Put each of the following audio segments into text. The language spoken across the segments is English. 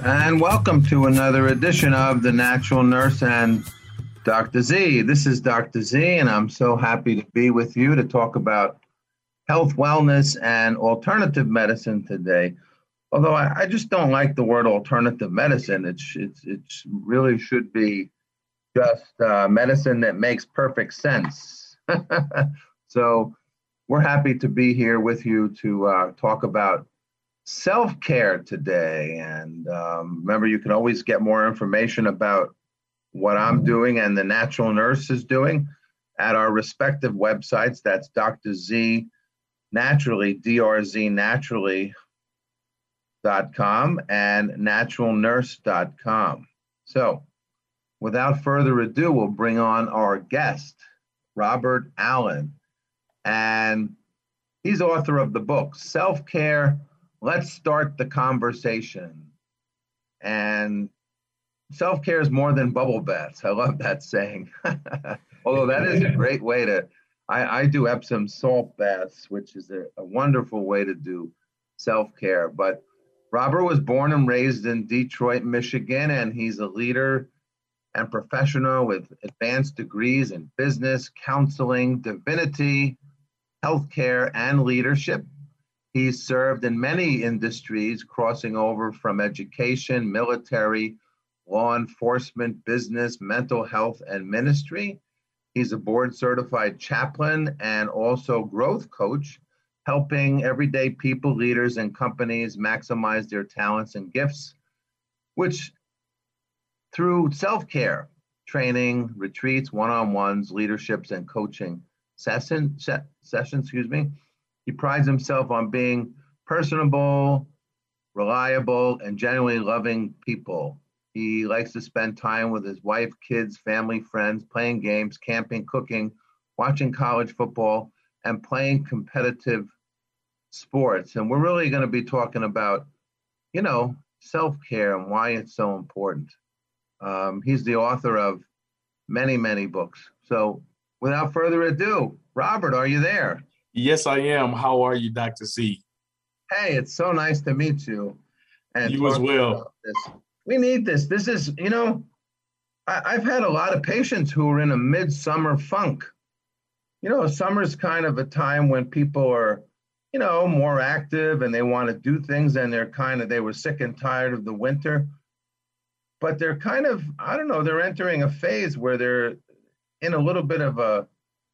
And welcome to another edition of The Natural Nurse and Dr. Z. This is Dr. Z, and I'm so happy to be with you to talk about health, wellness, and alternative medicine today. Although I just don't like the word alternative medicine. It's really should be just medicine that makes perfect sense. So we're happy to be here with you to talk about self-care today. And remember, you can always get more information about what I'm doing and the Natural Nurse is doing at our respective websites. That's Dr. Z Naturally, drznaturally.com and naturalnurse.com. So without further ado, we'll bring on our guest, Robert Allen. And he's author of the book, Self-Care, Let's Start the Conversation. And self-care is more than bubble baths. I love that saying. Although that is a great way to, I do Epsom salt baths, which is a wonderful way to do self-care. But Robert was born and raised in Detroit, Michigan, and he's a leader and professional with advanced degrees in business, counseling, divinity, healthcare, and leadership. He's served in many industries, crossing over from education, military, law enforcement, business, mental health, and ministry. He's a board-certified chaplain and also growth coach, helping everyday people, leaders, and companies maximize their talents and gifts, which through self-care, training, retreats, one-on-ones, leaderships, and coaching sessions, he prides himself on being personable, reliable, and genuinely loving people. He likes to spend time with his wife, kids, family, friends, playing games, camping, cooking, watching college football, and playing competitive sports. And we're really going to be talking about, self-care and why it's so important. He's the author of many, many books. So without further ado, Robert, are you there? Yes, I am. How are you, Dr. Z? Hey, it's so nice to meet you. And You as well. about this. We need this. This is, I've had a lot of patients who are in a midsummer funk. Summer's kind of a time when people are, more active and they want to do things, and they were sick and tired of the winter. But they're kind of, I don't know, they're entering a phase where they're in a little bit of a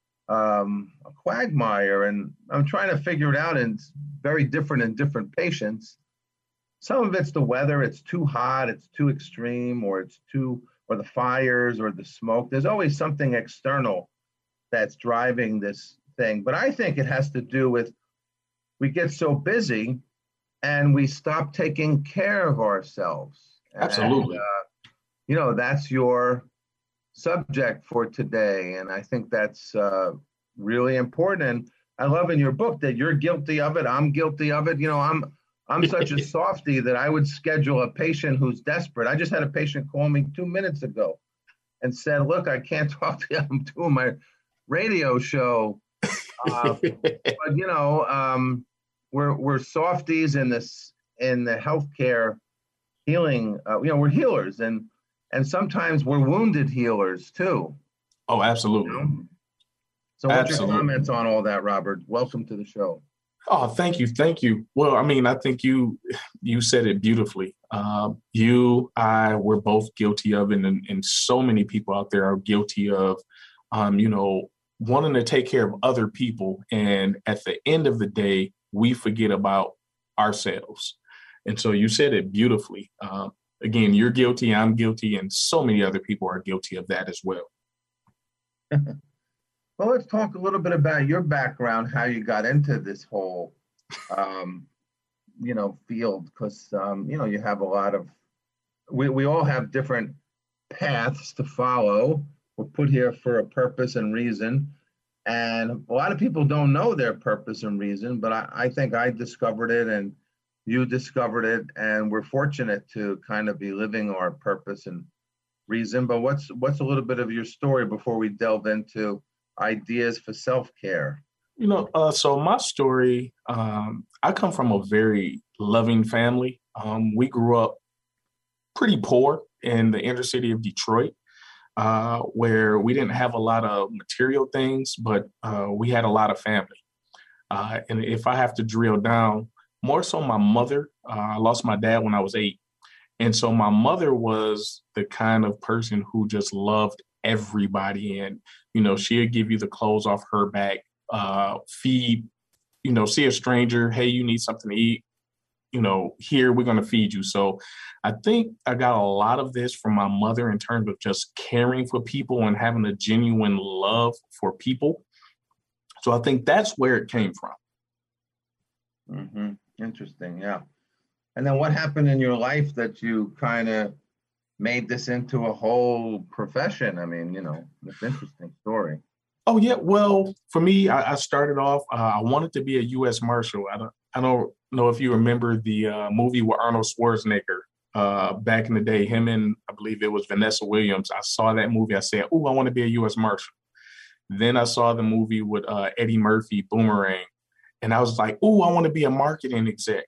quagmire, and I'm trying to figure it out, and it's very different in different patients. Some of it's the weather, it's too hot, it's too extreme, or the fires or the smoke. There's always something external that's driving this thing. But I think it has to do with we get so busy and we stop taking care of ourselves. Absolutely. And, that's your subject for today. And I think that's really important. And I love in your book that you're guilty of it. I'm guilty of it. I'm such a softie that I would schedule a patient who's desperate. I just had a patient call me 2 minutes ago and said, look, I can't talk to you. I'm doing my radio show. But we're softies in the healthcare healing. We're healers, and sometimes we're wounded healers too. Oh, absolutely. So what's your comments on all that, Robert? Welcome to the show. Oh, thank you. Thank you. Well, I think you said it beautifully. We're both guilty of, and so many people out there are guilty of, wanting to take care of other people. And at the end of the day, we forget about ourselves. And so you said it beautifully. Again, you're guilty, I'm guilty, and so many other people are guilty of that as well. Well, let's talk a little bit about your background, how you got into this whole, field, because, you have a lot of, we all have different paths to follow. We're put here for a purpose and reason. And a lot of people don't know their purpose and reason, but I think I discovered it and you discovered it, and we're fortunate to kind of be living our purpose and reason. But what's a little bit of your story before we delve into ideas for self-care? So my story, I come from a very loving family. We grew up pretty poor in the inner city of Detroit, where we didn't have a lot of material things, but we had a lot of family. And if I have to drill down, more so my mother, I lost my dad when I was 8. And so my mother was the kind of person who just loved everybody. And, she'd give you the clothes off her back, feed, see a stranger, hey, you need something to eat, here, we're going to feed you. So I think I got a lot of this from my mother in terms of just caring for people and having a genuine love for people. So I think that's where it came from. Interesting. Yeah. And then what happened in your life that you kind of made this into a whole profession? I mean, it's an interesting story. Oh, yeah. Well, for me, I started off, I wanted to be a U.S. Marshal. I don't know if you remember the movie with Arnold Schwarzenegger back in the day, him and I believe it was Vanessa Williams. I saw that movie. I said, oh, I want to be a U.S. Marshal. Then I saw the movie with Eddie Murphy, Boomerang. And I was like, oh, I want to be a marketing exec.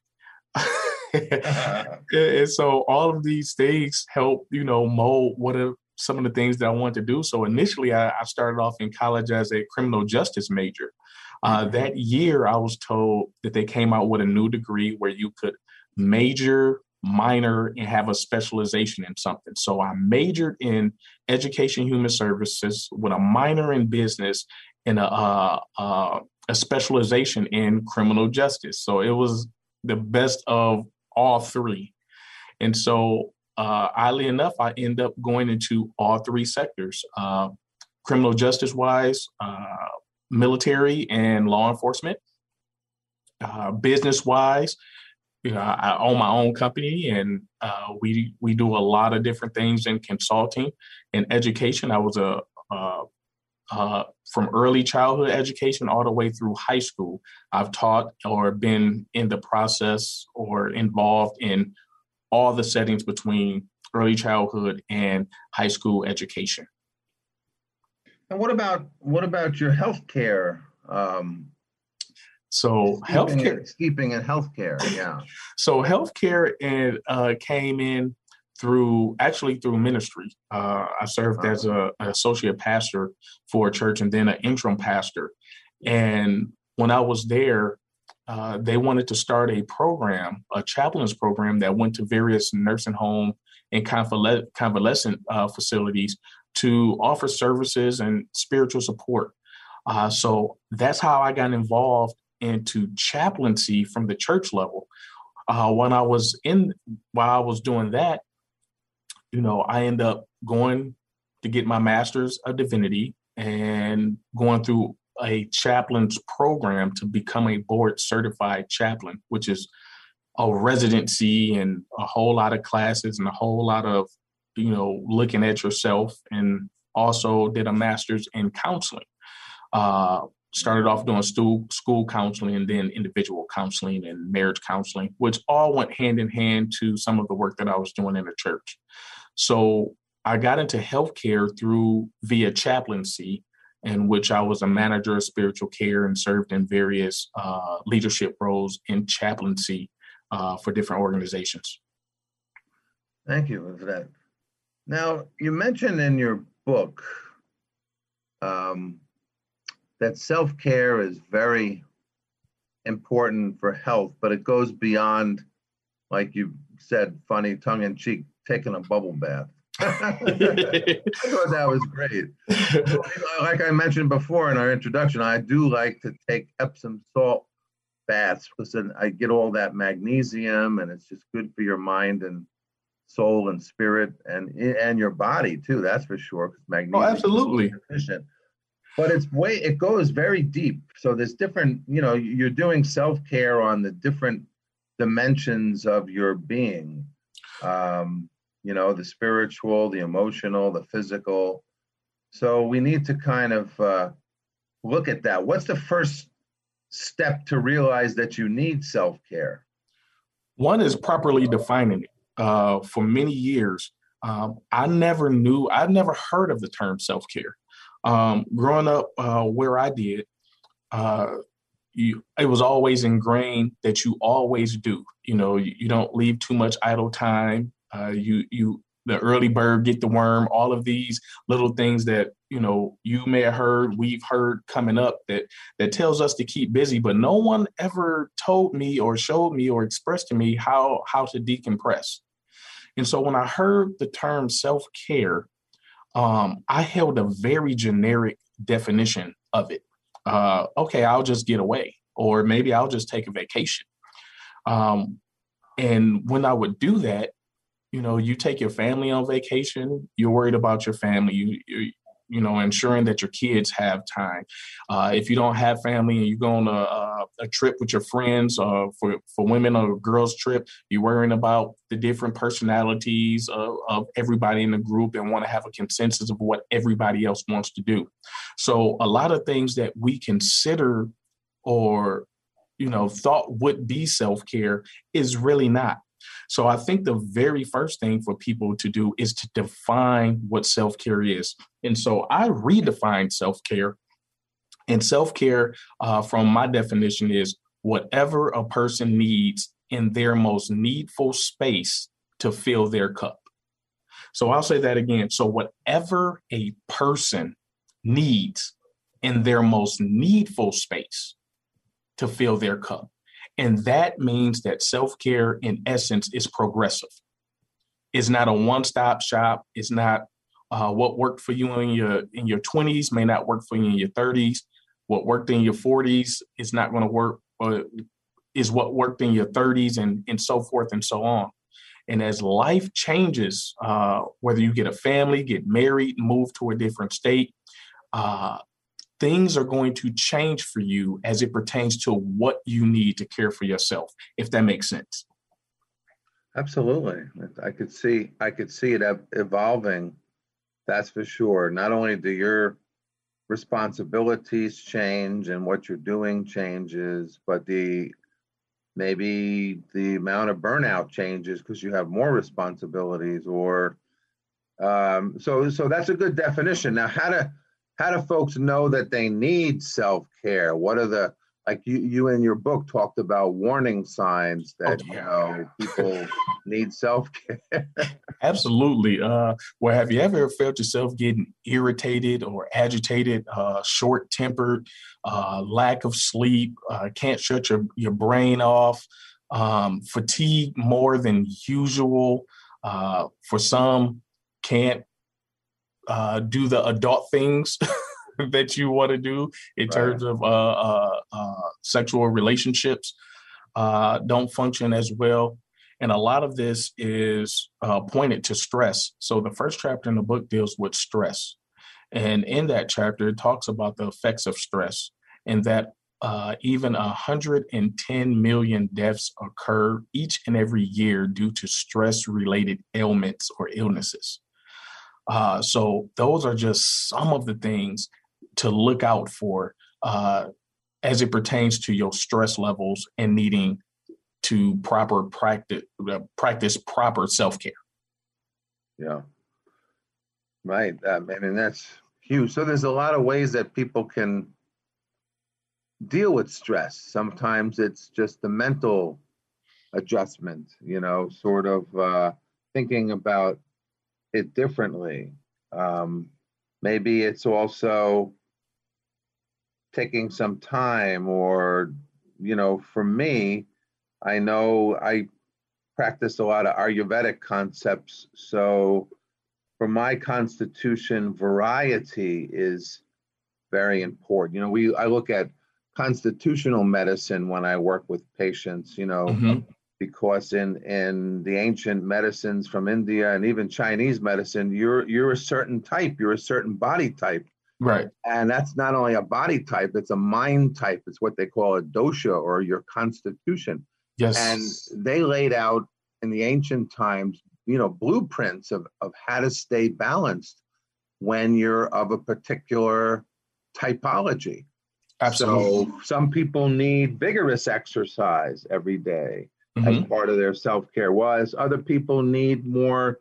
And so all of these things help, mold what are some of the things that I wanted to do. So initially, I started off in college as a criminal justice major. That year, I was told that they came out with a new degree where you could major, minor, and have a specialization in something. So I majored in education human services with a minor in business and a specialization in criminal justice. So it was the best of all three. And so oddly enough, I end up going into all three sectors, criminal justice wise, military and law enforcement, business wise. I own my own company, and we do a lot of different things in consulting and education. I was from early childhood education all the way through high school. I've taught or been in the process or involved in all the settings between early childhood and high school education. And what about your healthcare? So keeping in healthcare, yeah. So healthcare came in through ministry. I served as an associate pastor for a church and then an interim pastor. And when I was there, they wanted to start a program, a chaplains program that went to various nursing home and convalescent facilities to offer services and spiritual support. So that's how I got involved into chaplaincy from the church level. While I was doing that, I ended up going to get my master's of divinity and going through a chaplain's program to become a board certified chaplain, which is a residency and a whole lot of classes and a whole lot of, looking at yourself, and also did a master's in counseling. Started off doing school counseling and then individual counseling and marriage counseling, which all went hand in hand to some of the work that I was doing in the church. So I got into healthcare via chaplaincy, in which I was a manager of spiritual care and served in various leadership roles in chaplaincy for different organizations. Thank you for that. Now, you mentioned in your book that self-care is very important for health, but it goes beyond, like you said, funny tongue-in-cheek, taking a bubble bath. I thought that was great. Like I mentioned before in our introduction, I do like to take Epsom salt baths because then I get all that magnesium, and it's just good for your mind and soul and spirit and your body too. That's for sure. Because magnesium, absolutely, is efficient. But it goes very deep. So there's different. You're doing self-care on the different dimensions of your being. The spiritual, the emotional, the physical. So we need to kind of look at that. What's the first step to realize that you need self-care? One is properly defining it. For many years, I'd never heard of the term self-care. Growing up where I did, it was always ingrained that you always do. You don't leave too much idle time. The early bird get the worm. All of these little things that you may have heard, we've heard coming up that tells us to keep busy, but no one ever told me or showed me or expressed to me how to decompress. And so when I heard the term self-care, I held a very generic definition of it. Okay, I'll just get away, or maybe I'll just take a vacation. And when I would do that, you take your family on vacation, you're worried about your family, ensuring that your kids have time. If you don't have family and you go on a trip with your friends, for women, or a girls trip, you're worrying about the different personalities of everybody in the group and want to have a consensus of what everybody else wants to do. So a lot of things that we consider or thought would be self-care is really not. So I think the very first thing for people to do is to define what self-care is. And so I redefined self-care. And self-care, from my definition, is whatever a person needs in their most needful space to fill their cup. So I'll say that again. So whatever a person needs in their most needful space to fill their cup. And that means that self-care, in essence, is progressive. It's not a one-stop shop. It's not what worked for you in your 20s may not work for you in your 30s. What worked in your 40s is not going to work, is what worked in your 30s, and so forth and so on. And as life changes, whether you get a family, get married, move to a different state, things are going to change for you as it pertains to what you need to care for yourself, if that makes sense. Absolutely. I could see it evolving. That's for sure. Not only do your responsibilities change and what you're doing changes, but maybe the amount of burnout changes because you have more responsibilities, or so that's a good definition. Now, how do folks know that they need self-care? What are like you in your book talked about warning signs that, people need self-care? Absolutely. Well, have you ever felt yourself getting irritated or agitated, short-tempered, lack of sleep, can't shut your brain off, fatigue more than usual? For some, can't do the adult things that you want to do in terms of sexual relationships, don't function as well. And a lot of this is pointed to stress. So the first chapter in the book deals with stress. And in that chapter, it talks about the effects of stress, and that even 110 million deaths occur each and every year due to stress-related ailments or illnesses. So those are just some of the things to look out for as it pertains to your stress levels and needing to practice proper self-care. Yeah, right. I mean, that's huge. So there's a lot of ways that people can deal with stress. Sometimes it's just the mental adjustment, sort of thinking about it differently. Maybe it's also taking some time, or, for me, I know I practice a lot of Ayurvedic concepts. So for my constitution, variety is very important. I look at constitutional medicine when I work with patients, because in the ancient medicines from India and even Chinese medicine, you're a certain type, you're a certain body type. Right. And that's not only a body type, it's a mind type. It's what they call a dosha, or your constitution. Yes. And they laid out in the ancient times, blueprints of how to stay balanced when you're of a particular typology. Absolutely. So some people need vigorous exercise every day as part of their self-care, was other people need more,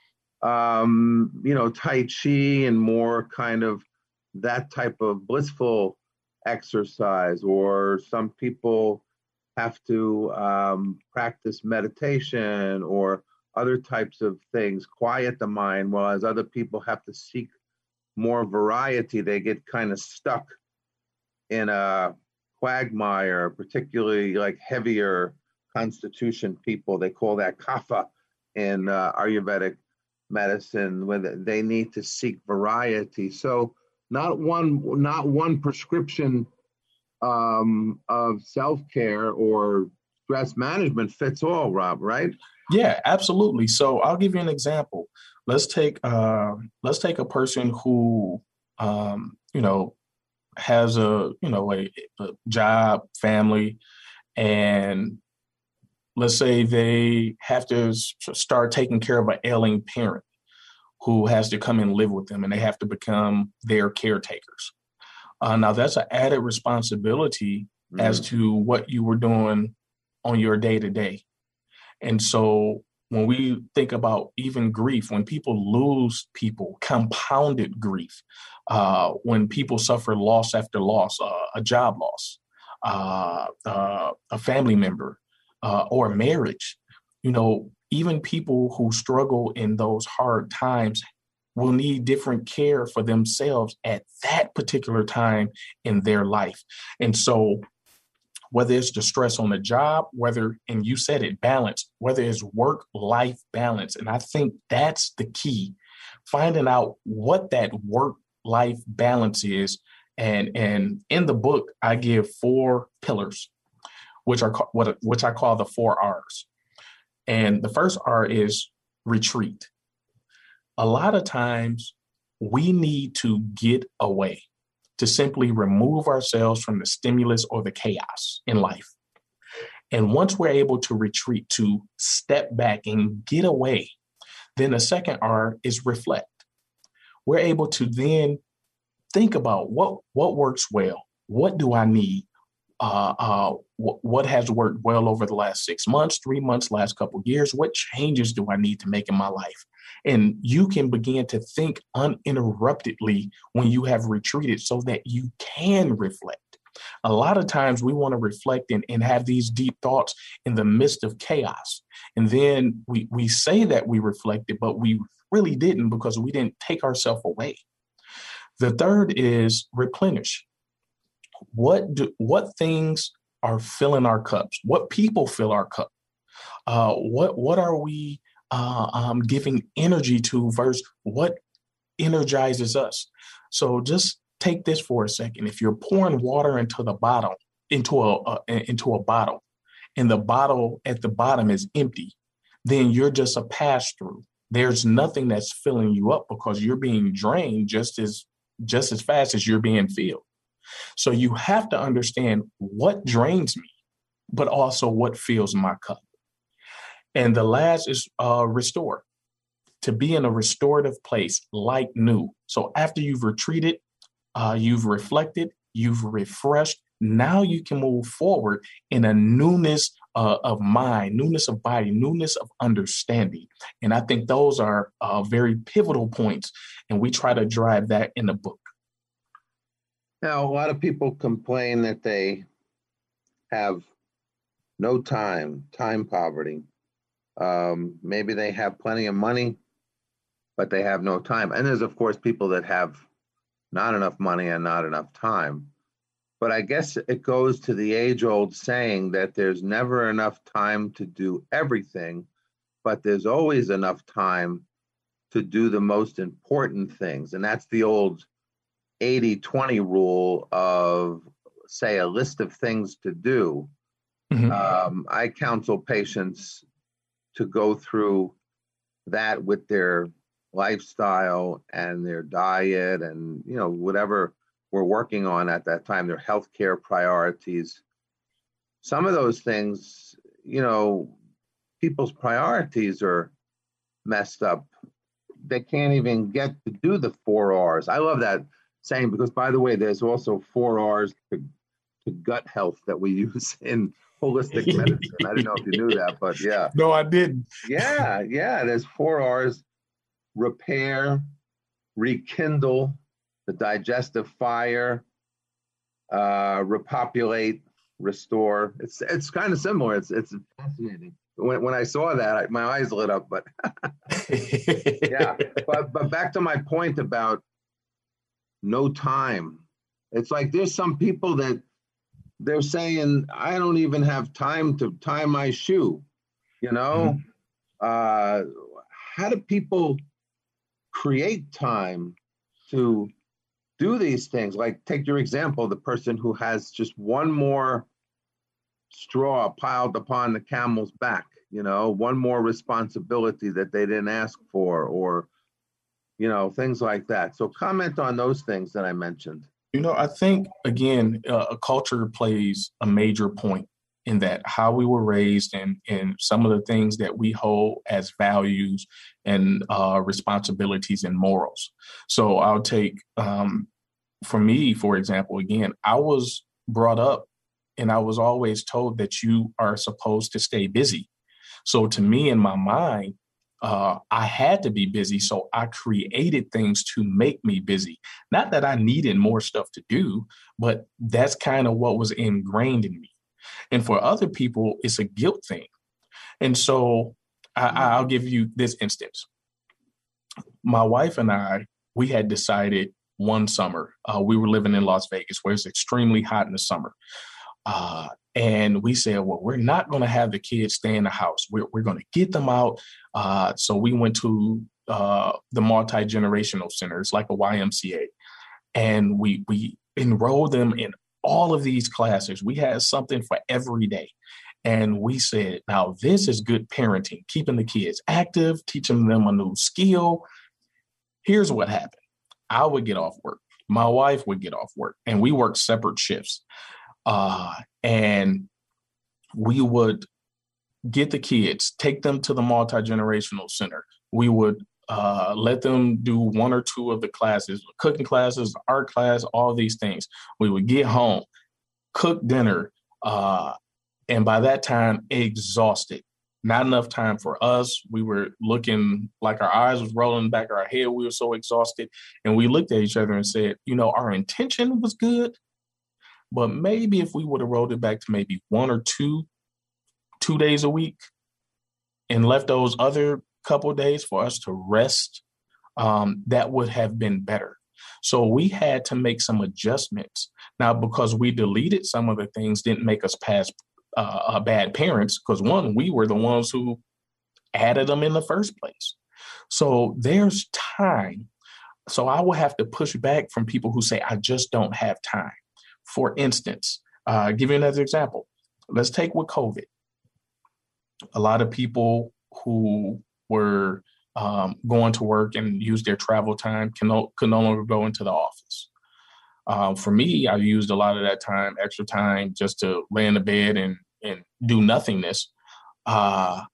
Tai Chi and more kind of that type of blissful exercise, or some people have to practice meditation, or other types of things quiet the mind, whereas other people have to seek more variety. They get kind of stuck in a quagmire, particularly like heavier constitution people. They call that kapha in Ayurvedic medicine, where they need to seek variety. So not one prescription of self-care or stress management fits all, Rob, right? Yeah, absolutely. So I'll give you an example. Let's take a person who you know has a job, family, and let's say they have to start taking care of an ailing parent who has to come and live with them, and they have to become their caretakers. Now that's an added responsibility as Mm. to what you were doing on your day to day. And so when we think about even grief, when people lose people, compounded grief, when people suffer loss after loss, a job loss, a family member, or a marriage, even people who struggle in those hard times will need different care for themselves at that particular time in their life. And so whether it's the stress on the job, and you said it, balance, whether it's work-life balance. And I think that's the key, finding out what that work-life balance is. And in the book, I give 4 pillars, which I call the 4 R's. And the first R is retreat. A lot of times we need to get away, to simply remove ourselves from the stimulus or the chaos in life. And once we're able to retreat, to step back and get away, then the second R is reflect. We're able to then think about what works well, what do I need, what has worked well over the last 6 months, 3 months, last couple of years, what changes do I need to make in my life? And you can begin to think uninterruptedly when you have retreated so that you can reflect. A lot of times we want to reflect and have these deep thoughts in the midst of chaos. And then we say that we reflected, but we really didn't, because we didn't take ourselves away. The third is replenish. What things are filling our cups? What people fill our cup? What are we giving energy to versus what energizes us? So just take this for a second. If you're pouring water into the bottle, into a bottle, and the bottle at the bottom is empty, then you're just a pass through. There's nothing that's filling you up, because you're being drained just as fast as you're being filled. So you have to understand what drains me, but also what fills my cup. And the last is restore, to be in a restorative place like new. So after you've retreated, you've reflected, you've refreshed, now you can move forward in a newness of mind, newness of body, newness of understanding. And I think those are very pivotal points. And we try to drive that in the book. Now, a lot of people complain that they have no time poverty. Maybe they have plenty of money, but they have no time. And there's, of course, people that have not enough money and not enough time. But I guess it goes to the age-old saying that there's never enough time to do everything, but there's always enough time to do the most important things. And that's the old 80-20 rule of, say, a list of things to do. Mm-hmm. I counsel patients to go through that with their lifestyle and their diet and, whatever we're working on at that time, their healthcare priorities. Some of those things, people's priorities are messed up. They can't even get to do the 4 R's. I love that saying, because, by the way, there's also 4 R's to gut health that we use in holistic medicine. I don't know if you knew that, but yeah. No, I didn't. Yeah. There's 4 R's: repair, rekindle, the digestive fire, repopulate, restore. It's kind of similar. It's fascinating. when I saw that, my eyes lit up. But yeah, but back to my point about no time. It's like there's some people that they're saying, I don't even have time to tie my shoe. You know, Mhm. uh, how do people create time to do these things? Like, take your example, the person who has just one more straw piled upon the camel's back, one more responsibility that they didn't ask for, or, things like that. So comment on those things that I mentioned. I think again, a culture plays a major point in that how we were raised and some of the things that we hold as values and responsibilities and morals. So I'll take, for me, for example, again, I was brought up and I was always told that you are supposed to stay busy. So to me, in my mind, I had to be busy. So I created things to make me busy. Not that I needed more stuff to do, but that's kind of what was ingrained in me. And for other people, it's a guilt thing. And so I'll give you this instance. My wife and I, we had decided one summer, we were living in Las Vegas where it's extremely hot in the summer. And we said, well, we're not going to have the kids stay in the house. We're going to get them out. So we went to the multi-generational center. It's like a YMCA. And we enrolled them in all of these classes. We had something for every day. And we said, now this is good parenting, keeping the kids active, teaching them a new skill. Here's what happened. I would get off work. My wife would get off work, and we worked separate shifts. And we would get the kids, take them to the multi-generational center. We would let them do one or two of the classes, cooking classes, art class, all these things. We would get home, cook dinner, and by that time, exhausted. Not enough time for us. We were looking like our eyes was rolling back of our head. We were so exhausted. And we looked at each other and said, our intention was good, but maybe if we would have rolled it back to maybe one or two days a week and left those other couple of days for us to rest, that would have been better. So we had to make some adjustments. Now, because we deleted some of the things didn't make us bad parents, because one, we were the ones who added them in the first place. So there's time. So I will have to push back from people who say, I just don't have time. For instance, give you another example. Let's take with COVID. A lot of people who were going to work and use their travel time could no longer go into the office. For me, I used a lot of that time, extra time, just to lay in the bed and do nothingness. But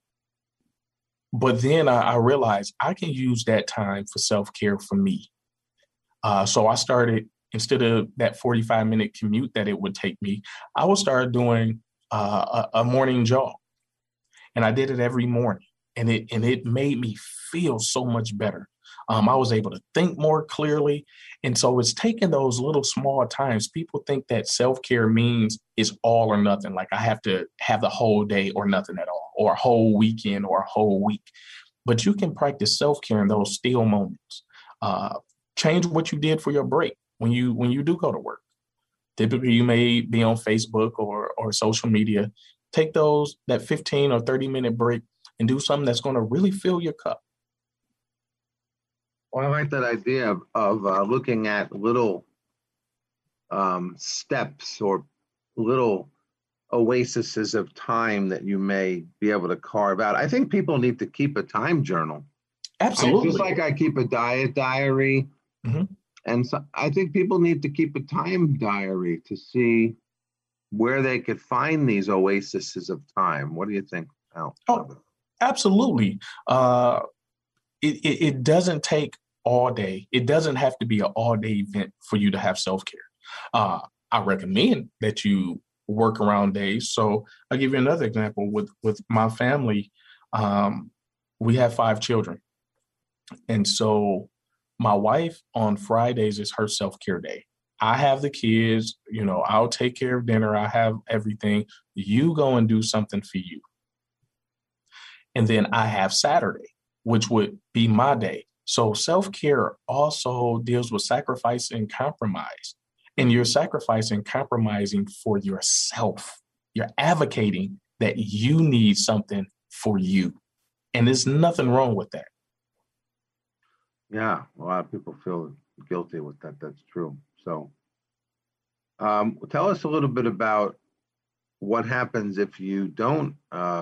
then I realized I can use that time for self-care for me. So I started, instead of that 45-minute commute that it would take me, I would start doing a morning jog. And I did it every morning. And it made me feel so much better. I was able to think more clearly. And so it's taking those little small times. People think that self-care means it's all or nothing. Like I have to have the whole day or nothing at all, or a whole weekend or a whole week. But you can practice self-care in those still moments. Change what you did for your break when you do go to work. Typically, you may be on Facebook or social media. Take that 15 or 30-minute break and do something that's going to really fill your cup. Well, I like that idea of looking at little steps or little oases of time that you may be able to carve out. I think people need to keep a time journal. Absolutely. Just like I keep a diet diary. Mm-hmm. And so I think people need to keep a time diary to see where they could find these oases of time. What do you think, Al? Oh, absolutely. It doesn't take all day. It doesn't have to be an all-day event for you to have self-care. I recommend that you work around days. So I'll give you another example with my family. We have 5 children. And so my wife on Fridays is her self-care day. I have the kids, I'll take care of dinner. I have everything. You go and do something for you. And then I have Saturday, which would be my day. So self-care also deals with sacrifice and compromise. And you're sacrificing, compromising for yourself. You're advocating that you need something for you. And there's nothing wrong with that. Yeah, a lot of people feel guilty with that. That's true. So, tell us a little bit about what happens if you don't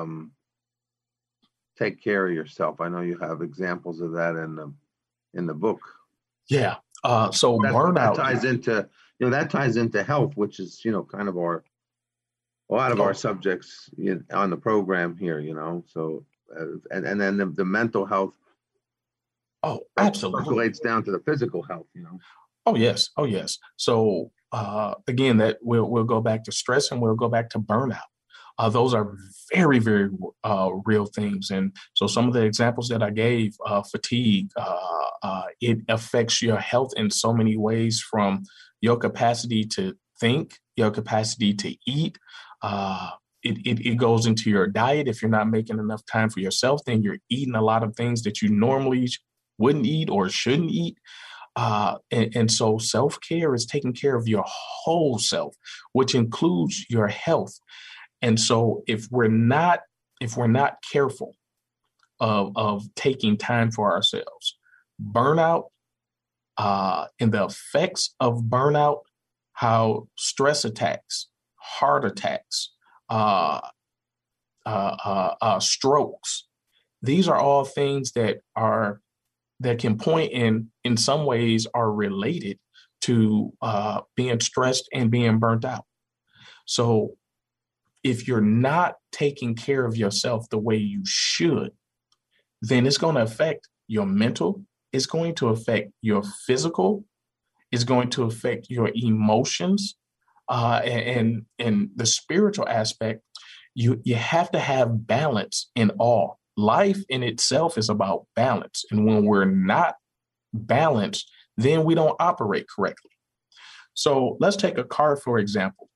take care of yourself. I know you have examples of that in the book. Yeah. So That burnout ties into that ties into health, which is kind of a lot of our subjects on the program here. So and then the mental health. Oh, absolutely. Percolates down to the physical health. Oh yes. Oh yes. So again, that we'll go back to stress and we'll go back to burnout. Those are very, very real things. And so some of the examples that I gave, fatigue, it affects your health in so many ways, from your capacity to think, your capacity to eat. It goes into your diet. If you're not making enough time for yourself, then you're eating a lot of things that you normally wouldn't eat or shouldn't eat. And so self-care is taking care of your whole self, which includes your health. And so if we're not careful of taking time for ourselves, burnout, and the effects of burnout, how stress attacks, heart attacks, strokes, these are all things that can point in some ways are related to being stressed and being burnt out. So if you're not taking care of yourself the way you should, then it's going to affect your mental, it's going to affect your physical, it's going to affect your emotions, and the spiritual aspect. You have to have balance in all. Life in itself is about balance. And when we're not balanced, then we don't operate correctly. So let's take a car, for example.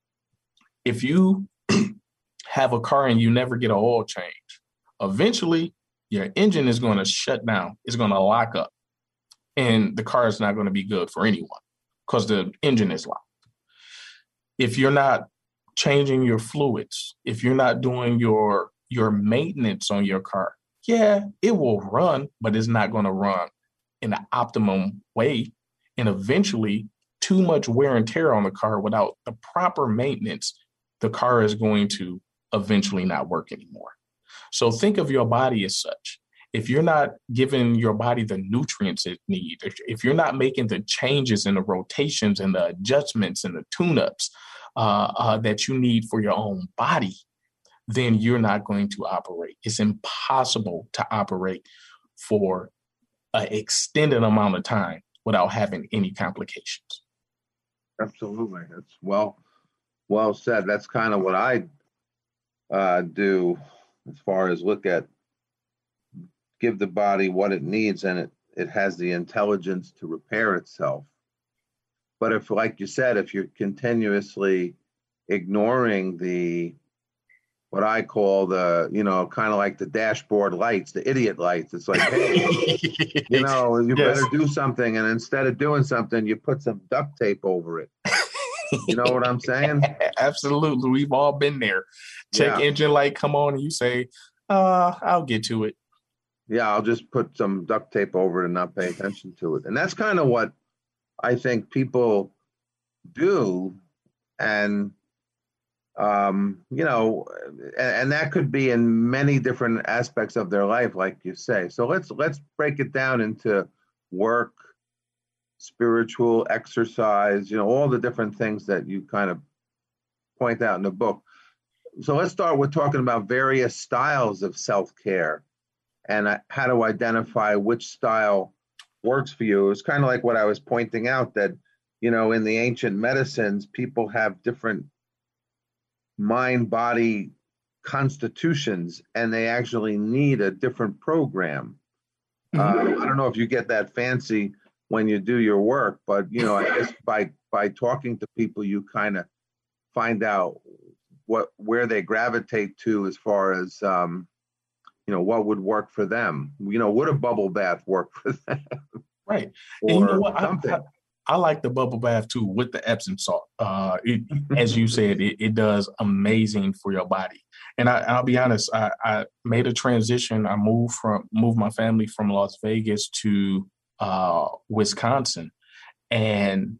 If you have a car and you never get an oil change, eventually your engine is going to shut down. It's going to lock up. And the car is not going to be good for anyone because the engine is locked. If you're not changing your fluids, if you're not doing your maintenance on your car, yeah, it will run, but it's not going to run in the optimum way. And eventually, too much wear and tear on the car without the proper maintenance, the car is going to eventually not work anymore. So think of your body as such. If you're not giving your body the nutrients it needs, if you're not making the changes and the rotations and the adjustments and the tune-ups that you need for your own body, then you're not going to operate. It's impossible to operate for an extended amount of time without having any complications. Absolutely. That's well said. That's kind of what I do as far as give the body what it needs, and it has the intelligence to repair itself. But if, like you said, if you're continuously ignoring what I call kind of like the dashboard lights, the idiot lights. It's like, hey, you better do something. And instead of doing something, you put some duct tape over it. You know what I'm saying? Absolutely. We've all been there. Check engine light come on and you say, I'll get to it. Yeah, I'll just put some duct tape over it and not pay attention to it. And that's kind of what I think people do. And and that could be in many different aspects of their life, like you say. So let's break it down into work, spiritual, exercise, all the different things that you kind of point out in the book. So let's start with talking about various styles of self-care and how to identify which style works for you. It's kind of like what I was pointing out, that, in the ancient medicines, people have different mind-body constitutions, and they actually need a different program. I don't know if you get that fancy when you do your work, but I guess by talking to people, you kind of find out where they gravitate to as far as what would work for them? Would a bubble bath work for them Right. And you know or what? something? I like the bubble bath too with the Epsom salt. As you said, it does amazing for your body. And I'll be honest, I made a transition. I moved my family from Las Vegas to Wisconsin, and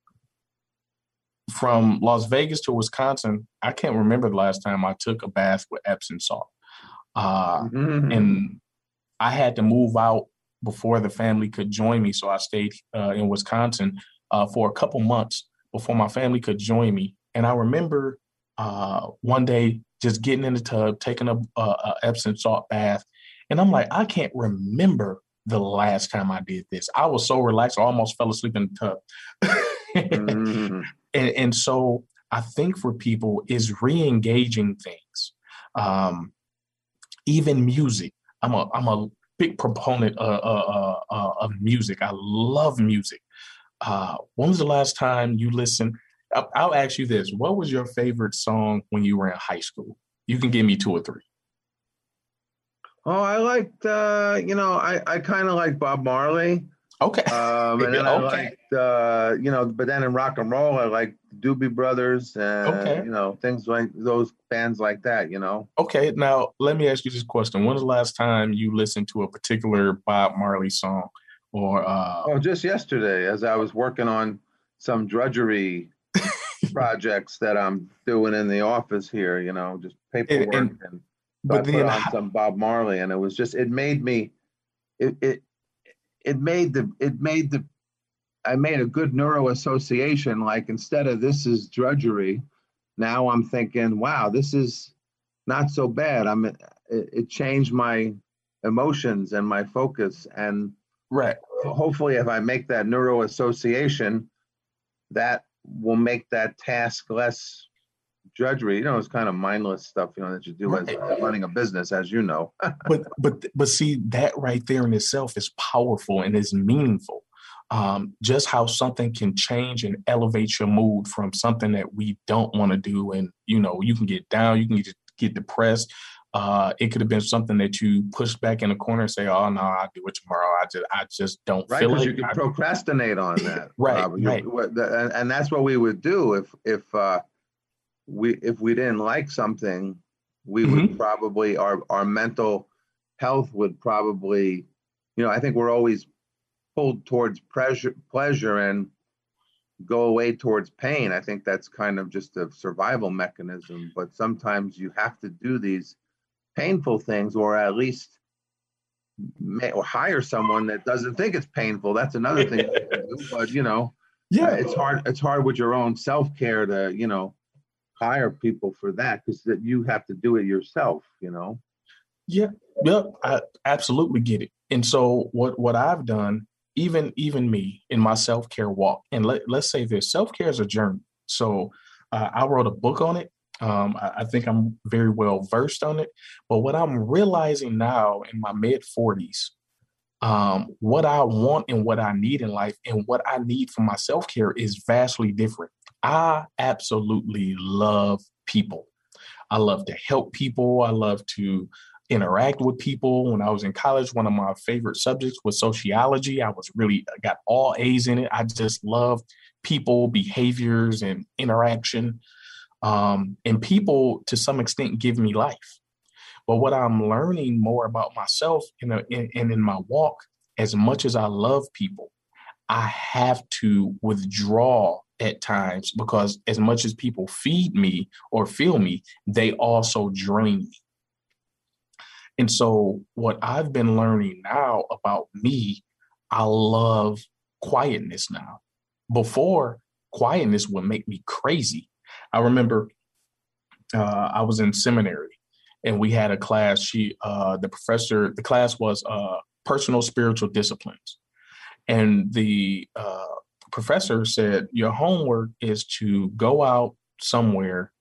from Las Vegas to Wisconsin, I can't remember the last time I took a bath with Epsom salt. And I had to move out before the family could join me. So I stayed in Wisconsin for a couple months before my family could join me. And I remember one day just getting in the tub, taking a Epsom salt bath. And I'm like, I can't remember the last time I did this. I was so relaxed, I almost fell asleep in the tub. And so I think for people is re-engaging things. Even music. I'm a big proponent of music. I love music. When was the last time you listened? I'll ask you this. What was your favorite song when you were in high school? You can give me 2 or 3. Oh, I liked, I kind of like Bob Marley. Okay. And then I liked, but then in rock and roll, I liked Doobie Brothers and, things like those bands like that, Okay. Now, let me ask you this question. When was the last time you listened to a particular Bob Marley song or? Just yesterday, as I was working on some drudgery projects that I'm doing in the office here, just paperwork. And so I put on some Bob Marley, and it was just, it made me, I made a good neuro association. Like, instead of this is drudgery, now I'm thinking, wow, this is not so bad. It changed my emotions and my focus. And right. Hopefully if I make that neuro association, that will make that task less drudgery. It's kind of mindless stuff, that you do as running a business, as you know. but see, that right there in itself is powerful and is meaningful. Just how something can change and elevate your mood from something that we don't want to do. And, you can get down, you can get depressed. It could have been something that you push back in the corner and say, oh, no, I'll do it tomorrow. I just don't feel like it. Because you can procrastinate on that. Right. And that's what we would do if we didn't like something, we would probably, our mental health would probably, I think we're always pulled towards pleasure and go away towards pain. I think that's kind of just a survival mechanism, but sometimes you have to do these painful things, or at least or hire someone that doesn't think it's painful. That's another thing you can do, but it's hard with your own self-care to, hire people for that, because that you have to do it yourself, Yeah, I absolutely get it. And so what I've done, even me in my self-care walk, and let's say this, self-care is a journey. So I wrote a book on it. I think I'm very well versed on it. But what I'm realizing now in my mid 40s, what I want and what I need in life and what I need for my self-care is vastly different. I absolutely love people. I love to help people. I love to interact with people. When I was in college, one of my favorite subjects was sociology. I got all A's in it. I just love people, behaviors, and interaction. And people, to some extent, give me life. But what I'm learning more about myself and in my walk, as much as I love people, I have to withdraw at times, because as much as people feed me or feel me, they also drain me. And so what I've been learning now about me, I love quietness now. Before, quietness would make me crazy. I remember I was in seminary and we had a class. The class was personal spiritual disciplines. And the professor said, your homework is to go out somewhere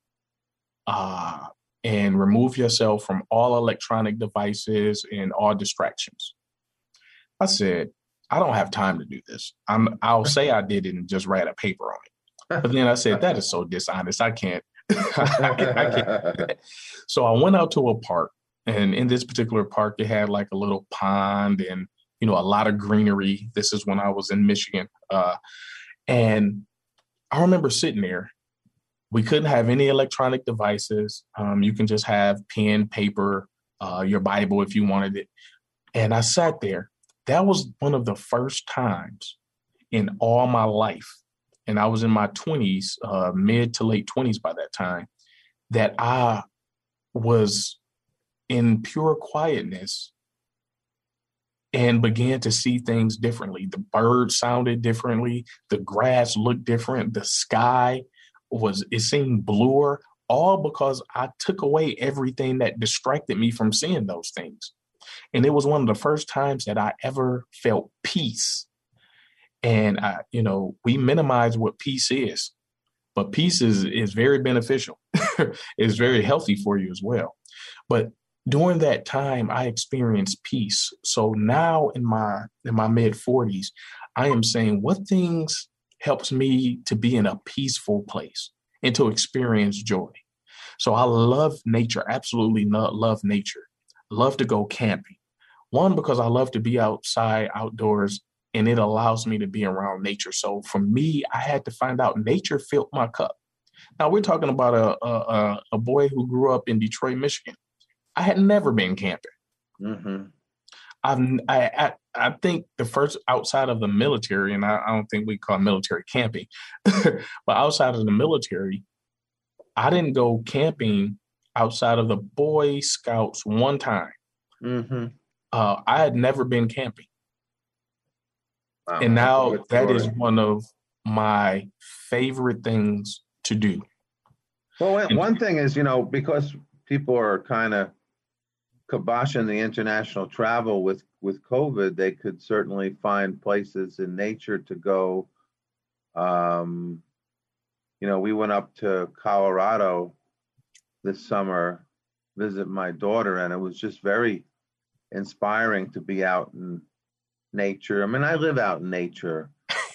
and remove yourself from all electronic devices and all distractions. I said, I don't have time to do this. I'll say I did it and just write a paper on it. But then I said, that is so dishonest. I can't. I can't. So I went out to a park And in this particular park, it had like a little pond and, a lot of greenery. This is when I was in Michigan. And I remember sitting there. We couldn't have any electronic devices. You can just have pen, paper, your Bible if you wanted it. And I sat there. That was one of the first times in all my life, and I was in my 20s, mid to late 20s by that time, that I was in pure quietness and began to see things differently. The birds sounded differently. The grass looked different. The sky it seemed bluer, all because I took away everything that distracted me from seeing those things. And it was one of the first times that I ever felt peace. And we minimize what peace is, but peace is very beneficial. It's very healthy for you as well. But during that time, I experienced peace. So now in my mid 40s, I am saying what things helps me to be in a peaceful place and to experience joy. So I love nature, absolutely love nature. Love to go camping. One, because I love to be outside, outdoors, and it allows me to be around nature. So for me, I had to find out nature filled my cup. Now we're talking about a boy who grew up in Detroit, Michigan. I had never been camping. Mm-hmm. I think the first outside of the military, and I don't think we call military camping, but outside of the military, I didn't go camping outside of the Boy Scouts one time. Mm-hmm. I had never been camping. Wow. And now that is one of my favorite things to do. Well, one thing is, because people are kind of kiboshing the international travel with COVID, they could certainly find places in nature to go. We went up to Colorado this summer, visit my daughter, and it was just very inspiring to be out in nature. I mean, I live out in nature,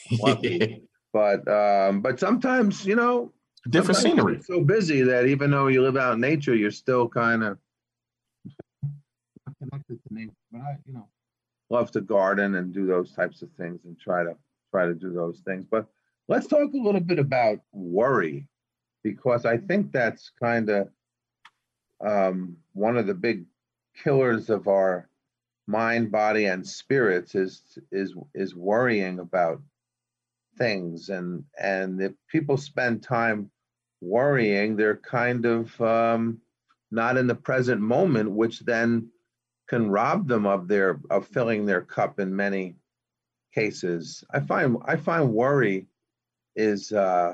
but sometimes, different scenery. It's so busy that even though you live out in nature, you're still kind of connected to nature. But I, love to garden and do those types of things and try to do those things. But let's talk a little bit about worry, because I think that's kind of one of the big killers of our mind, body, and spirits is worrying about things. And if people spend time worrying, they're kind of not in the present moment, which then can rob them of filling their cup in many cases. I find worry is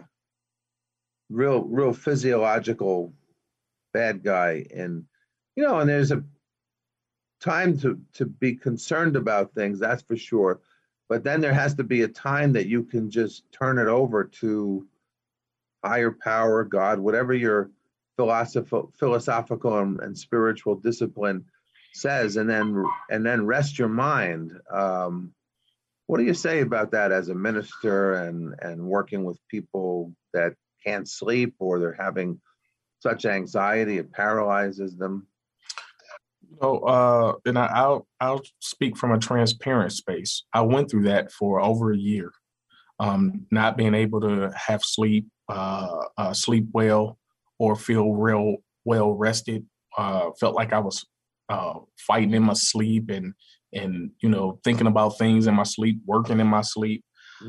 real physiological bad guy, and there's a time to be concerned about things, that's for sure, but then there has to be a time that you can just turn it over to higher power, God, whatever your philosophical and spiritual discipline says, and then rest your mind. What do you say about that as a minister and working with people that can't sleep, or they're having such anxiety it paralyzes them? And I'll speak from a transparent space. I went through that for over a year, not being able to have sleep, sleep well, or feel real well rested. Felt like I was fighting in my sleep and thinking about things in my sleep, working in my sleep,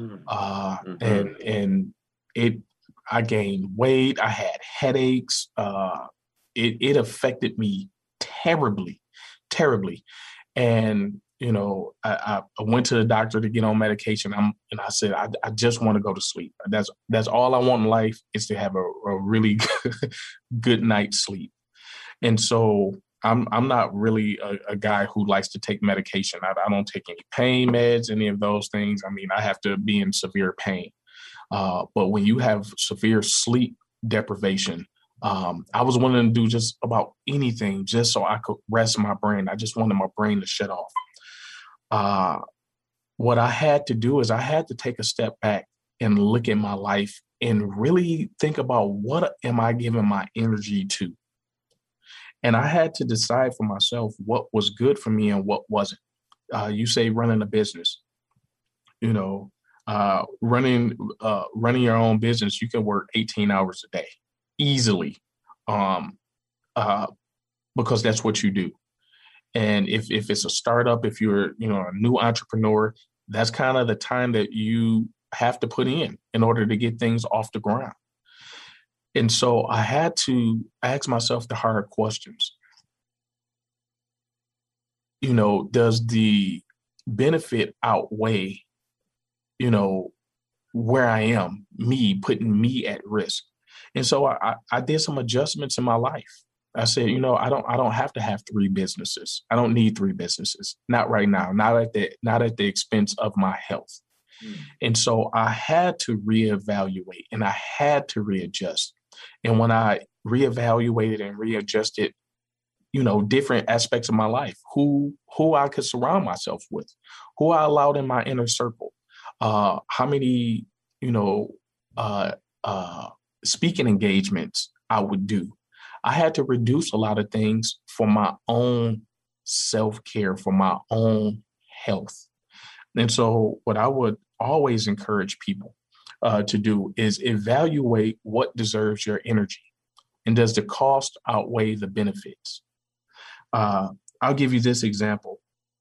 and I gained weight. I had headaches. It affected me terribly. And, I went to the doctor to get on medication. And I said, I just want to go to sleep. That's all I want in life, is to have a really good night's sleep. And so I'm not really a guy who likes to take medication. I don't take any pain meds, any of those things. I mean, I have to be in severe pain. But when you have severe sleep deprivation, I was willing to do just about anything just so I could rest my brain. I just wanted my brain to shut off. What I had to do is I had to take a step back and look at my life and really think about, what am I giving my energy to? And I had to decide for myself what was good for me and what wasn't. You say running a business, you know, running your own business, you can work 18 hours a day easily, um, uh, because that's what you do. And if it's a startup, if you're, a new entrepreneur, that's kind of the time that you have to put in order to get things off the ground. And so I had to ask myself the hard questions. Does the benefit outweigh, you know, where I am, me putting me at risk? And so I did some adjustments in my life. I said, I don't have to have three businesses. I don't need three businesses. Not right now. Not at the expense of my health. Mm. And so I had to reevaluate and I had to readjust. And when I reevaluated and readjusted, different aspects of my life, who I could surround myself with, who I allowed in my inner circle, how many, you know, uh, uh, speaking engagements I would do. I had to reduce a lot of things for my own self care, for my own health. And so, what I would always encourage people to do is evaluate what deserves your energy and does the cost outweigh the benefits? Uh, I'll give you this example.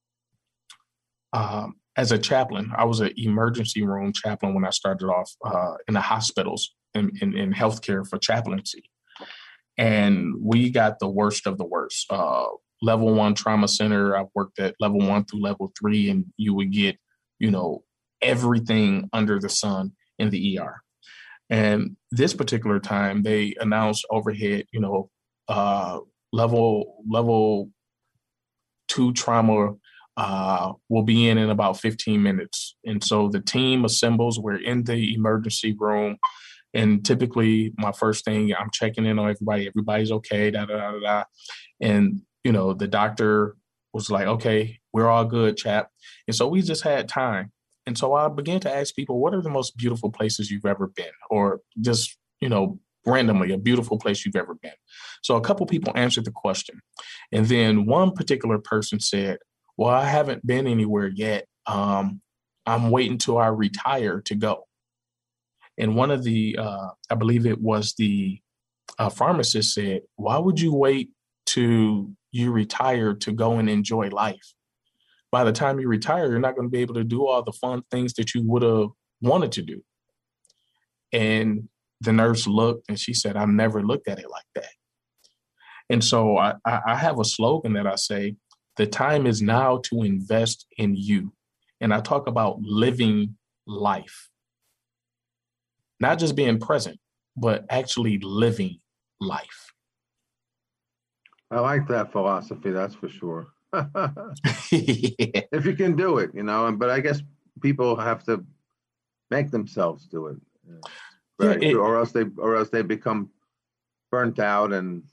As a chaplain, I was an emergency room chaplain when I started off in the hospitals in healthcare for chaplaincy. And we got the worst of the worst. Level one trauma center, I worked at level 1 through level 3, and you would get, everything under the sun in the ER. And this particular time, they announced overhead, uh, level 2 trauma will be in about 15 minutes. And so the team assembles. We're in the emergency room. And typically, my first thing, I'm checking in on everybody. Everybody's okay, da, da, da, da. And, the doctor was like, okay, we're all good, chap. And so we just had time. And so I began to ask people, what are the most beautiful places you've ever been? Or just, randomly, a beautiful place you've ever been. So a couple people answered the question. And then one particular person said, well, I haven't been anywhere yet. I'm waiting till I retire to go. And one of the, I believe it was the pharmacist said, why would you wait till you retire to go and enjoy life? By the time you retire, you're not going to be able to do all the fun things that you would have wanted to do. And the nurse looked and she said, I've never looked at it like that. And so I have a slogan that I say, the time is now to invest in you. And I talk about living life, not just being present, but actually living life. I like that philosophy, that's for sure. Yeah. If you can do it, but I guess people have to make themselves do it. Right. Yeah, Or else they become burnt out and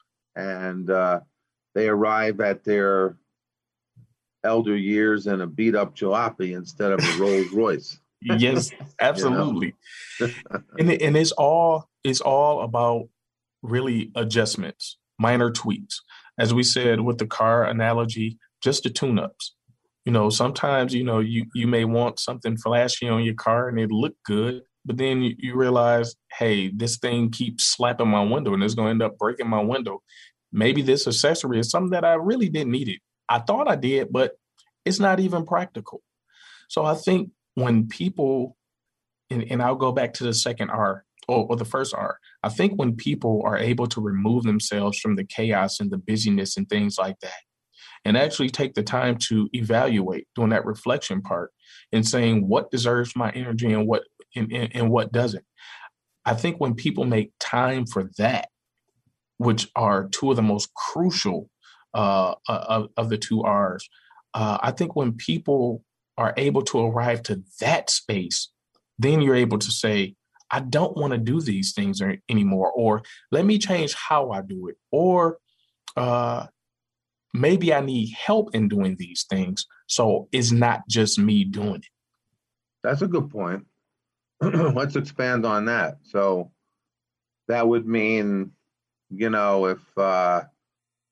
they arrive at their elder years in a beat up jalopy instead of a Rolls Royce. yes, absolutely. And it's all about really adjustments, minor tweaks. As we said with the car analogy, just the tune-ups. Sometimes, you may want something flashy on your car and it look good, but then you realize, hey, this thing keeps slapping my window and it's going to end up breaking my window. Maybe this accessory is something that I really didn't need it. I thought I did, but it's not even practical. So I think when people, and I'll go back to the second R or the first R, I think when people are able to remove themselves from the chaos and the busyness and things like that, and actually take the time to evaluate, doing that reflection part and saying what deserves my energy and what doesn't. I think when people make time for that, which are two of the most crucial of the two R's, I think when people are able to arrive to that space, then you're able to say, I don't want to do these things anymore, or let me change how I do it, or maybe I need help in doing these things. So it's not just me doing it. That's a good point. Let's expand on that. So that would mean, if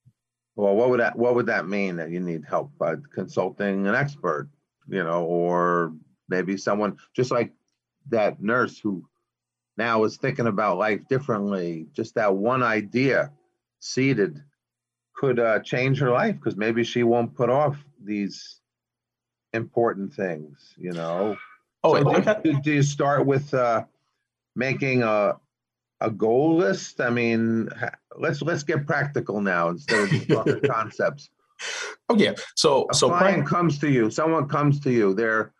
Well, what would that mean that you need help by consulting an expert, or maybe someone just like that nurse who now is thinking about life differently. Just that one idea seeded could change her life because maybe she won't put off these important things. Oh, So do you start with making a goal list? I mean, let's get practical now instead of just talking concepts. Oh yeah. A client comes to you, someone comes to you, they're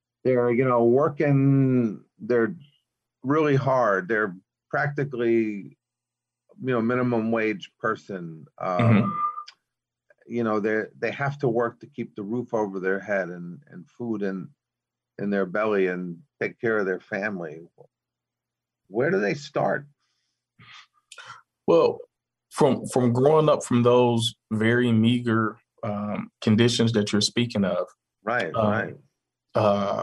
working, they're really hard, they're practically minimum wage person. Mhm. They have to work to keep the roof over their head and food in their belly and take care of their family. Where do they start? Well, from growing up from those very meager conditions that you're speaking of, Right. uh,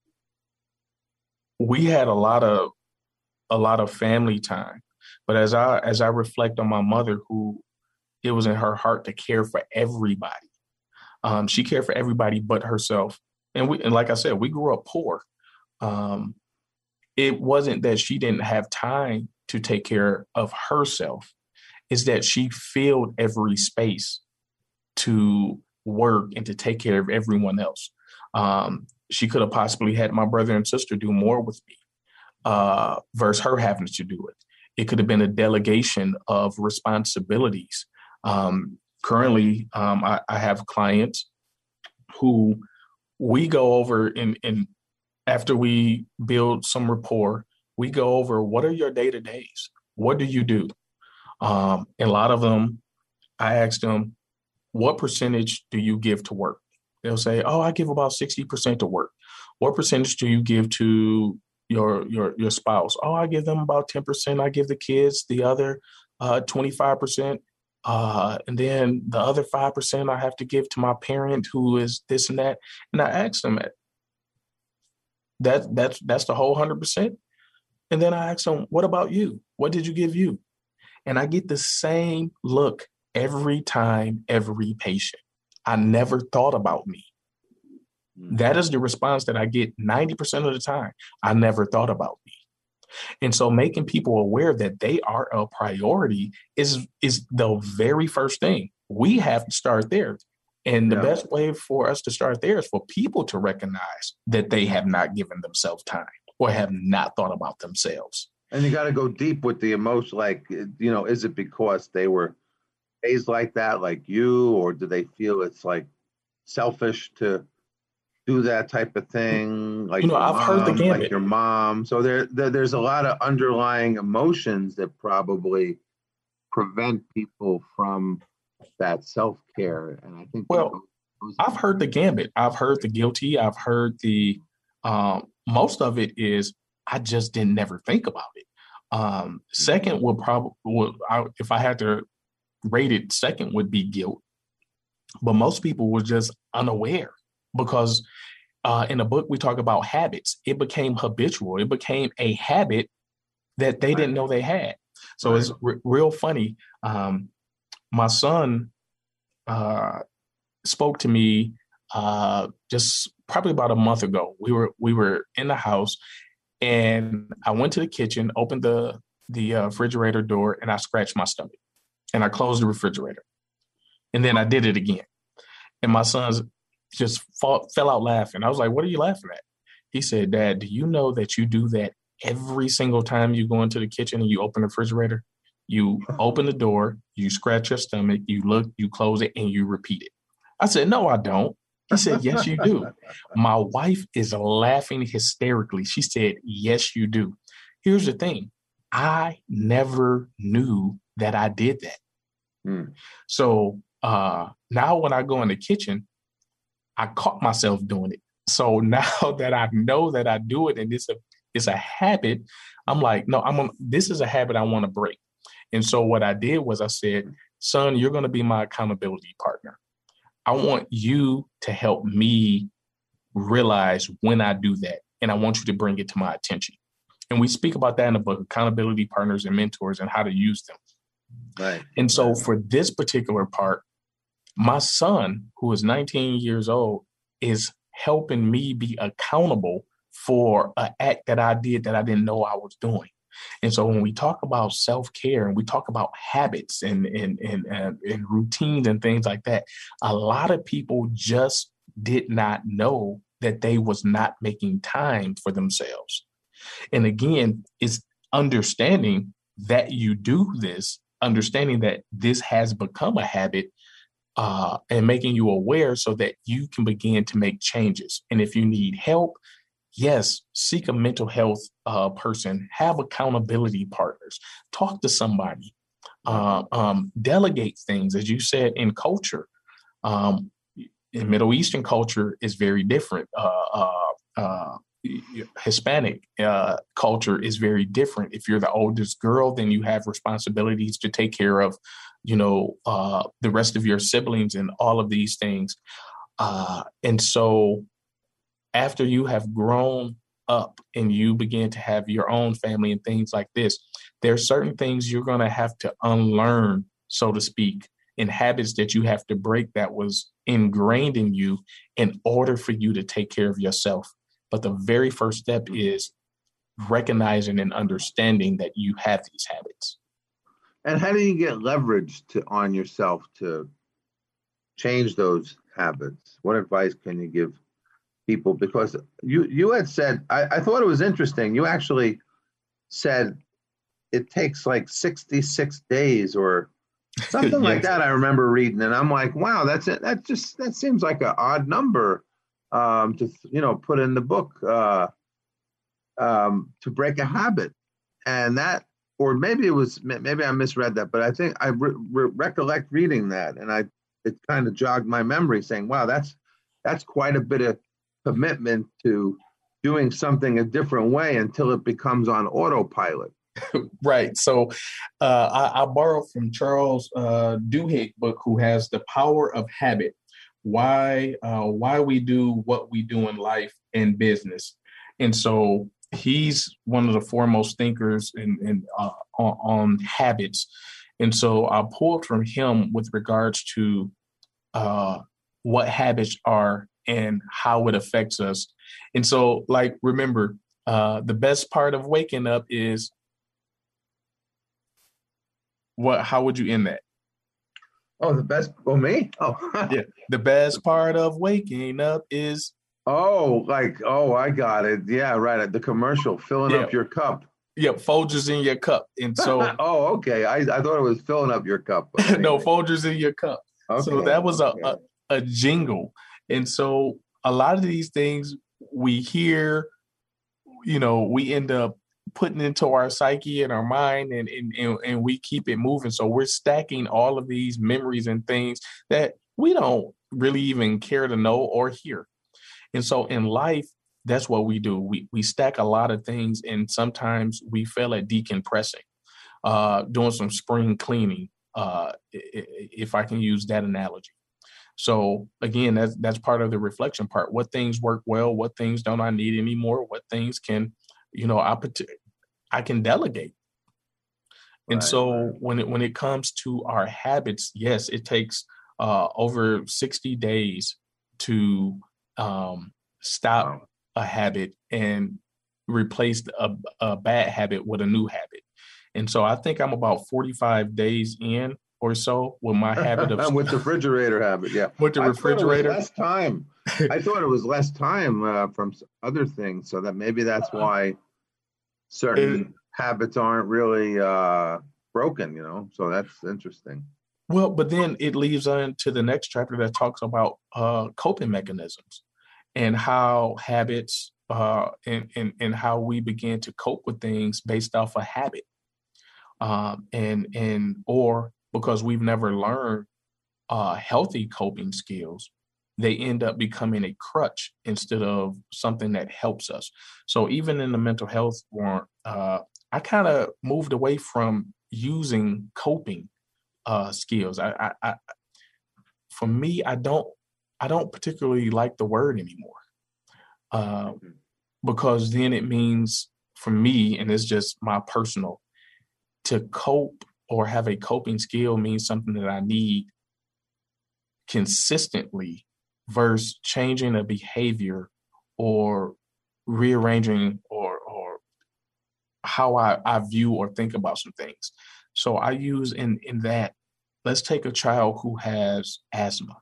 we had a lot of family time. But as I reflect on my mother, who it was in her heart to care for everybody. She cared for everybody but herself. And like I said, we grew up poor. Um, it wasn't that she didn't have time to take care of herself. It's that she filled every space to work and to take care of everyone else. She could have possibly had my brother and sister do more with me versus her having to do it. It could have been a delegation of responsibilities. Currently, I have clients who we go over and after we build some rapport, we go over what are your day-to-days? What do you do? And a lot of them, I ask them, what percentage do you give to work? They'll say, oh, I give about 60% to work. What percentage do you give to your spouse? Oh, I give them about 10%. I give the kids the other 25%. And then the other 5% I have to give to my parent who is this and that. And I ask them that's the whole 100%. And then I ask them, what about you? What did you give you? And I get the same look every time, every patient. I never thought about me. That is the response that I get 90% of the time. I never thought about me. And so making people aware that they are a priority is the very first thing. We have to start there. And the best way for us to start there is for people to recognize that they have not given themselves time or have not thought about themselves. And you got to go deep with the emotion. Like, is it because they were raised like that, like you, or do they feel it's like selfish to do that type of thing? Like, I've heard the gambit. Like your mom. So there's a lot of underlying emotions that probably prevent people from that self-care. And I think, I've heard the gambit. I've heard the guilty. I've heard the, most of it is, I just didn't never think about it. Second if I had to rate it, second would be guilt. But most people were just unaware because in the book, we talk about habits. It became habitual. It became a habit that they didn't know they had. So it's real funny. My son spoke to me just probably about a month ago. We were in the house, and I went to the kitchen, opened the refrigerator door, and I scratched my stomach. And I closed the refrigerator. And then I did it again. And my son's just fell out laughing. I was like, what are you laughing at? He said, Dad, do you know that you do that every single time you go into the kitchen and you open the refrigerator? You open the door, you scratch your stomach, you look, you close it, and you repeat it. I said, no, I don't. He said, yes, you do. My wife is laughing hysterically. She said, yes, you do. Here's the thing. I never knew that I did that. So now when I go in the kitchen, I caught myself doing it. So now that I know that I do it and it's a habit, I'm like, no, this is a habit I want to break. And so what I did was I said, son, you're going to be my accountability partner. I want you to help me realize when I do that. And I want you to bring it to my attention. And we speak about that in the book, accountability partners and mentors and how to use them. Right. And so for this particular part, My son, who is 19 years old, is helping me be accountable for an act that I did that I didn't know I was doing. And so when we talk about self-care and we talk about habits and routines and things like that, a lot of people just did not know that they was not making time for themselves. And again, it's understanding that you do this, understanding that this has become a habit, and making you aware so that you can begin to make changes. And if you need help, yes, seek a mental health person, have accountability partners, talk to somebody, delegate things. As you said, in culture, um, in Middle Eastern culture is very different. Hispanic culture is very different. If you're the oldest girl, then you have responsibilities to take care of, the rest of your siblings and all of these things. And so after you have grown up and you begin to have your own family and things like this, there are certain things you're going to have to unlearn, so to speak, and habits that you have to break that was ingrained in you in order for you to take care of yourself. But the very first step is recognizing and understanding that you have these habits. And how do you get leverage on yourself to change those habits? What advice can you give people? Because you had said, I thought it was interesting. You actually said it takes like 66 days or something like that. I remember reading, and I'm like, wow, that's it. That seems like an odd number to put in the book to break a habit, and that, or maybe I misread that, but I think I recollect reading that, and it kind of jogged my memory, saying, wow, that's quite a bit of commitment to doing something a different way until it becomes on autopilot. Right. So I borrowed from Charles Duhigg book, who has The Power of Habit, why we do what we do in life and business. And so he's one of the foremost thinkers on habits. And so I pulled from him with regards to what habits are and how it affects us. And so, like, remember, the best part of waking up is what? How would you end that? Oh, the best. Oh, me? Oh, yeah. The best part of waking up is. Oh, I got it. Yeah, right. The commercial, filling up your cup. Yep, Folgers in your cup. And so. Oh, okay. I thought it was filling up your cup. Anyway. No, Folgers in your cup. Okay, so that was a jingle. And so a lot of these things we hear, we end up putting into our psyche and our mind, and we keep it moving. So we're stacking all of these memories and things that we don't really even care to know or hear. And so in life, that's what we do. We stack a lot of things, and sometimes we fail at decompressing, doing some spring cleaning, if I can use that analogy. So again, that's part of the reflection part. What things work well? What things don't I need anymore? What things can, I can delegate. And so when it comes to our habits, yes, it takes over 60 days to stop a habit and replace a bad habit with a new habit. And so I think I'm about 45 days in or so with my habit of with the refrigerator habit. Yeah. With the refrigerator. Less time. I thought it was less time from other things. So that maybe that's why certain habits aren't really broken, so that's interesting. Well, but then it leads on to the next chapter that talks about coping mechanisms and how habits and how we begin to cope with things based off a habit. Or because we've never learned healthy coping skills, they end up becoming a crutch instead of something that helps us. So even in the mental health world, I kind of moved away from using coping skills. For me, I don't particularly like the word anymore, because then it means for me, and it's just my personal, to cope or have a coping skill means something that I need consistently versus changing a behavior or rearranging or how I view or think about some things. So I use in that, let's take a child who has asthma.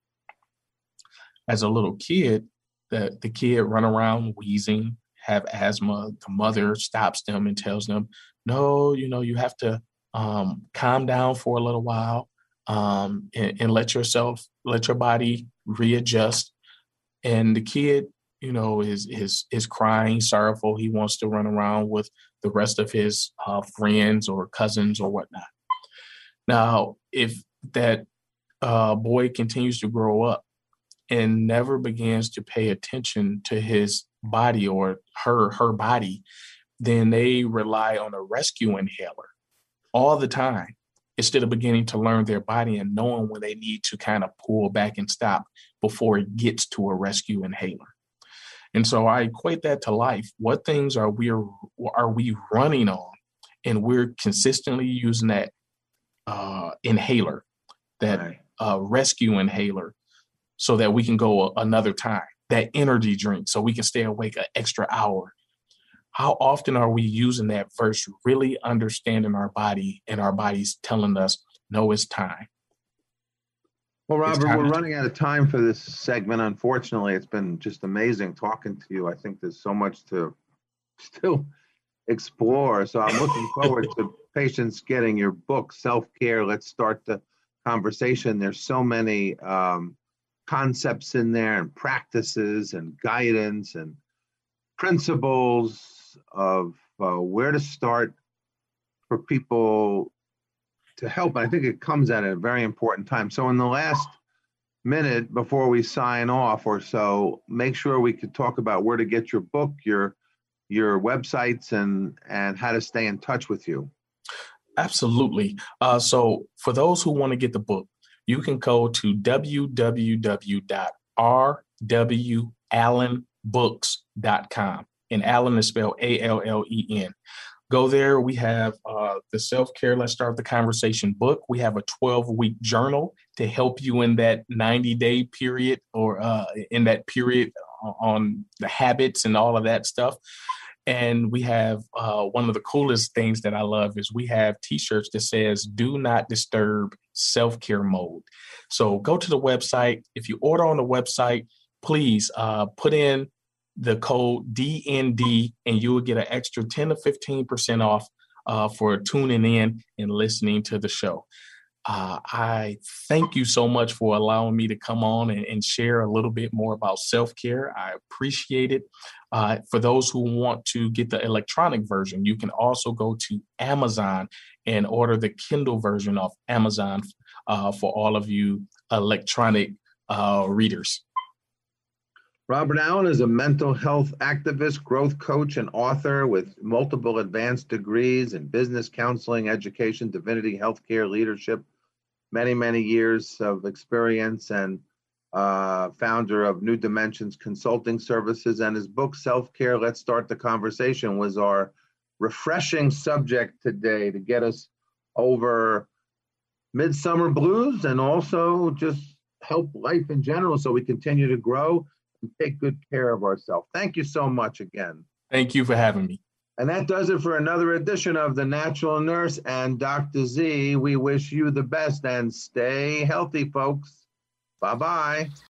As a little kid, the kid run around wheezing, have asthma. The mother stops them and tells them, no, you have to calm down for a little while, and let your body readjust. And the kid, is crying, sorrowful. He wants to run around with the rest of his friends or cousins or whatnot. Now, if that boy continues to grow up and never begins to pay attention to his body or her body, then they rely on a rescue inhaler all the time instead of beginning to learn their body and knowing when they need to kind of pull back and stop before it gets to a rescue inhaler. And so I equate that to life. What things are we running on, and we're consistently using that inhaler, that rescue inhaler, so that we can go another time, that energy drink, so we can stay awake an extra hour. How often are we using that versus really understanding our body and our body's telling us, no, it's time? Well, Robert, we're running out of time for this segment. Unfortunately, it's been just amazing talking to you. I think there's so much to still explore. So I'm looking forward to patients getting your book, Self-Care. Let's start the conversation. There's so many concepts in there, and practices and guidance and principles of where to start for people to help. And I think it comes at a very important time. So in the last minute before we sign off or so, make sure we could talk about where to get your book, your websites, and how to stay in touch with you. Absolutely. So for those who want to get the book, you can go to www.rwallenbooks.com. And Allen is spelled Allen. Go there. We have the Self-Care Let's Start the Conversation book. We have a 12-week journal to help you in that 90-day period, or in that period on the habits and all of that stuff. And we have one of the coolest things that I love is we have T-shirts that says, "Do not disturb self-care mode." So go to the website. If you order on the website, please put in the code DND, and you will get an extra 10 to 15% off for tuning in and listening to the show. I thank you so much for allowing me to come on and share a little bit more about self-care. I appreciate it. For those who want to get the electronic version, you can also go to Amazon and order the Kindle version of Amazon for all of you electronic readers. Robert Allen is a mental health activist, growth coach, and author with multiple advanced degrees in business counseling, education, divinity, healthcare, leadership, many, many years of experience, and founder of New Dimensions Consulting Services. And his book, Self-Care, Let's Start the Conversation, was our refreshing subject today to get us over midsummer blues and also just help life in general so we continue to grow and take good care of ourselves. Thank you so much again. Thank you for having me. And that does it for another edition of The Natural Nurse and Dr. Z. We wish you the best and stay healthy, folks. Bye-bye.